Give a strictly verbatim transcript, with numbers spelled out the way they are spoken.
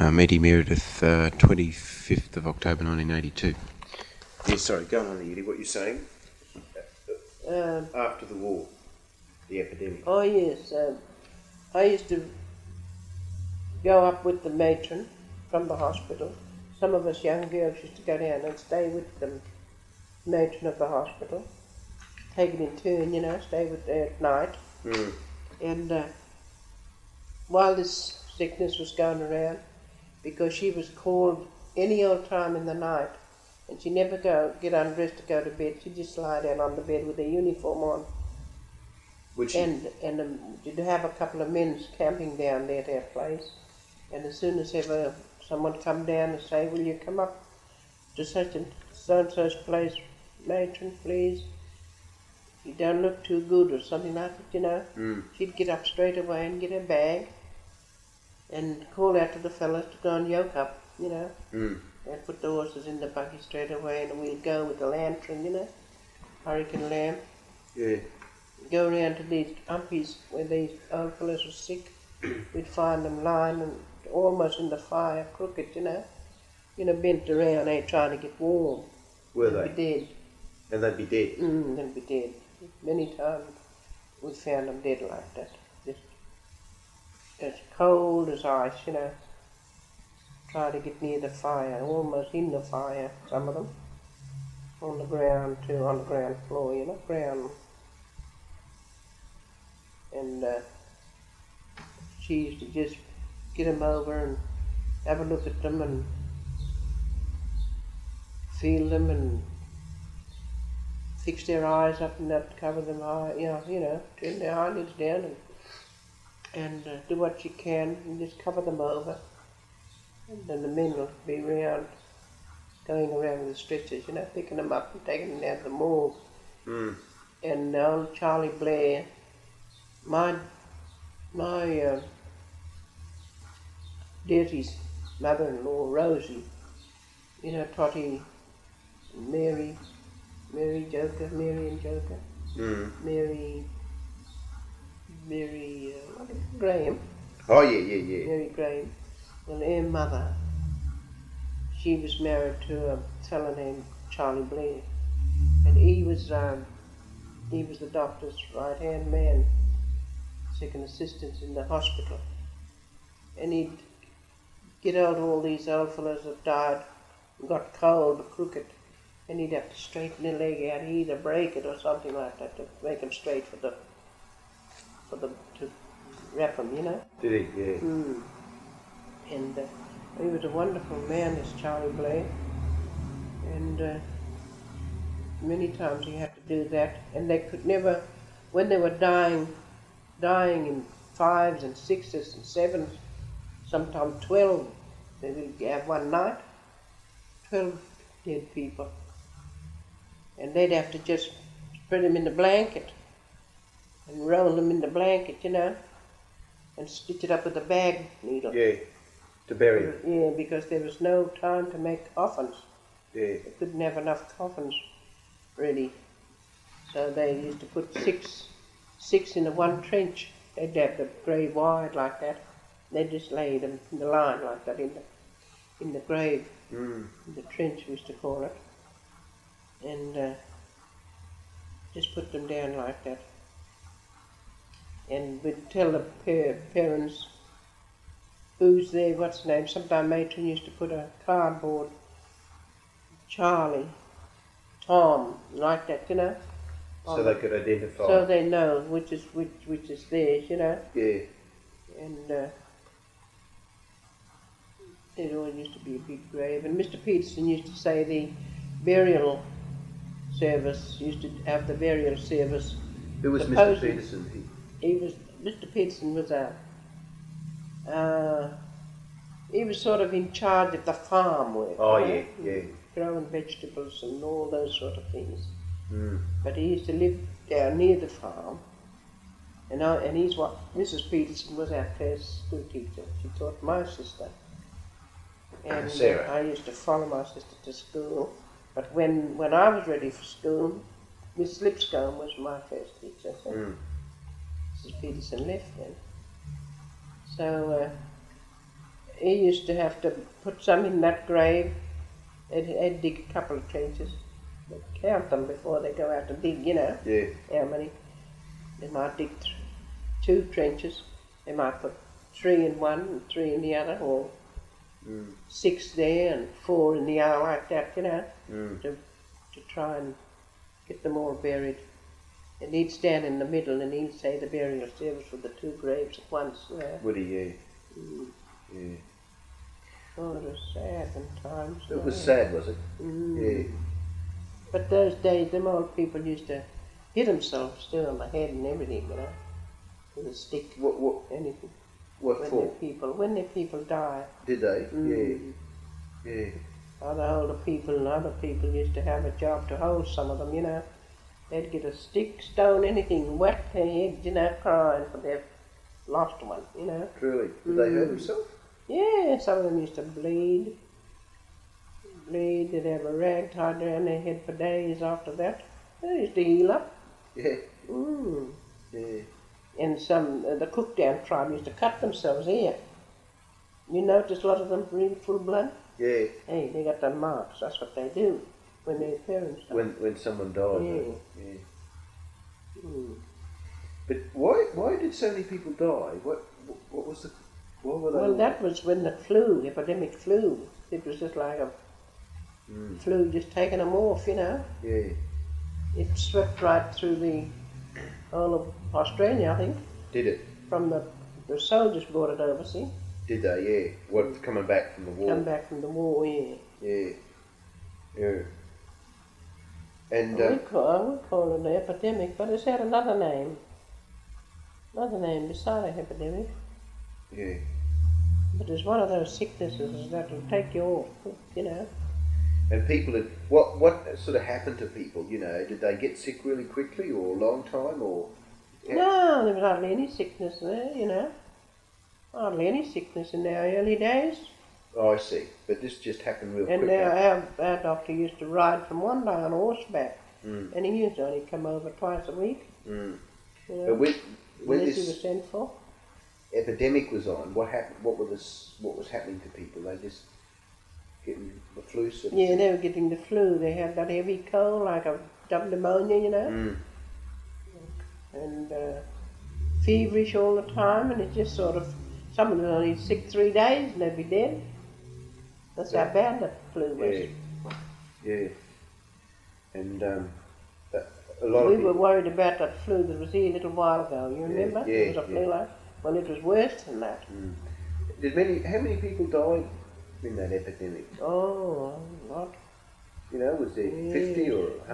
Um, Eddie Meredith, uh, twenty-fifth of October nineteen eighty-two. Yeah, sorry, go on, Eddie, what you're saying? Um, After the war, the epidemic. oh yes, um, I used to go up with the matron from the hospital. Some of us young girls used to go down and stay with the matron of the hospital, take it in turn, you know, stay with her at night. Mm. And uh, while this sickness was going around, because she was called any old time in the night, and she never go get undressed to go to bed, she'd just lie down on the bed with her uniform on. Which And and um, you'd have a couple of men camping down there at our place, and as soon as ever someone come down and say, will you come up to such and so and so's place, matron, please? You don't look too good or something like that, you know. Mm. She'd get up straight away and get her bag and call out to the fellas to go and yoke up, you know. Mm. And put the horses in the buggy straight away, and we'd go with the lantern, you know, hurricane lamp. Yeah. Go around to these umpies where these old fellas were sick. We'd find them lying and almost in the fire, crooked, you know. You know, bent around, eh, trying to get warm. Were They'd they? be dead. And they'd be dead. Mm, they'd be dead. Many times we found them dead like that. Just as cold as ice, you know. Try to get near the fire, almost in the fire, some of them. On the ground too, on the ground floor, you know, ground. And uh, she used to just get them over and have a look at them and feel them and fix their eyes up and up, cover them eye, you know, you know, turn their eyelids down and and uh, do what you can and just cover them over. And then the men will be around, going around with the stretchers, you know, picking them up and taking them down to the morgue. Mm. And old Charlie Blair, my my uh, Dirty's mother-in-law, Rosie, you know, Totty, Mary, Mary Joker, Mary and Joker, Mm. Mary, Mary, uh, what is it? Graham, Oh, yeah, yeah, yeah. Mary Graham. Well, her mother, she was married to a fellow named Charlie Blair, and he was um, he was the doctor's right-hand man, second assistant in the hospital, and he'd get out all these old fellows that died, got cold or crooked, and he'd have to straighten their leg out, he'd either break it or something like that to make them straight for the for the to wrap them, you know. Did he? Yeah. Mm. And uh, he was a wonderful man, this Charlie Blair. And uh, many times he had to do that. And they could never, when they were dying, dying in fives and sixes and sevens, sometimes twelve, they would have one night, twelve dead people. And they'd have to just spread them in the blanket and roll them in the blanket, you know, and stitch it up with a bag needle. Yeah. To bury them. Yeah, because there was no time to make coffins. Yeah. They couldn't have enough coffins ready. So they used to put six six in the one trench. They'd have the grave wide like that. They'd just lay them in the line like that in the in the grave. Mm. In the trench we used to call it. And uh, just put them down like that. And we'd tell the pa- parents who's there, what's the name. Sometimes matron used to put a cardboard, Charlie, Tom, like that, you know. So they could identify. So they know which is which which is theirs, you know. Yeah. And uh, it always used to be a big grave. And Mister Peterson used to say the burial service, used to have the burial service. Who was Mister Supposedly- Peterson? He was, Mister Peterson was a, uh, he was sort of in charge of the farm work. Oh, you yeah, know, yeah. Growing vegetables and all those sort of things. Mm. But he used to live down near the farm. And I, and he's what, Missus Peterson was our first school teacher. She taught my sister. And Sarah. I used to follow my sister to school. But when, when I was ready for school, Miss Lipscomb was my first teacher. So Mm. Missus Peterson left then. So, uh, he used to have to put some in that grave. They'd, they'd dig a couple of trenches. They'd count them before they go out to dig, you know. Yeah. How many? They might dig th- two trenches. They might put three in one and three in the other, or Mm. six there and four in the other, like that, you know, Mm. to, to try and get them all buried. And he'd stand in the middle and he'd say the burial service for the two graves at once, you know. Would he? Yeah. Mm. Yeah. Oh, it was sad in times. It was yeah. sad, was it? Mm. Yeah. But those days, them old people used to hit themselves too on the head and everything, you know, with a stick, What? What? anything. What When for? their people, when their people die. Did they? Mm. Yeah. Yeah. Other older people and other people used to have a job to hold some of them, you know. They'd get a stick, stone, anything, whack their head, you know, crying for their lost one, you know. Truly. Did they hurt Mm. themselves? Yeah, some of them used to bleed. Bleed, they'd have a rag tied around their head for days after that. They used to heal up. Yeah. Mm. Yeah. And some, uh, the Cookdown tribe used to cut themselves here. You notice a lot of them really full blood? Yeah. Hey, they got the marks, that's what they do when their parents die. When when someone died. Yeah. Yeah. Mm. But why why did so many people die? What what was the what were they? Well, that was when the flu, epidemic flu, it was just like a Mm. flu just taking them off, you know. Yeah. It swept right through the whole of Australia, I think, Did it? from the, the soldiers brought it over, see, Did they? Yeah. What coming back from the war? come back from the war, yeah. Yeah. Yeah. And we, uh, call, we call it an epidemic, but it's had another name. Another name beside an epidemic. yeah. But it's one of those sicknesses that will take you off, you know. And people had what what sort of happened to people? You know, did they get sick really quickly or a long time or? Yeah. No, there was hardly any sickness there, you know. Hardly any sickness in our early days. Oh, I see. But this just happened real And quick. our, huh? our, our doctor used to ride from one day on horseback, Mm. and he used to only come over twice a week, Mm. you know, But when when unless he this was sent for. epidemic was on, what happened? What were this? What was happening to people? They just getting the flu sort of Yeah, thing? they were getting the flu. They had that heavy cold, like a double pneumonia, you know, Mm. and uh, feverish all the time, and it just sort of, some of them were only sick three days and they'd be dead. That's how bad that flu was. Yeah. Yeah. And um, that- a lot We of were people. worried about that flu that was here a little while ago. You remember? yeah, There was a flu yeah. like. Well, it was worse than that. Mm. Did many? How many people died in that epidemic? Oh, a lot. You know, was there Yeah. fifty or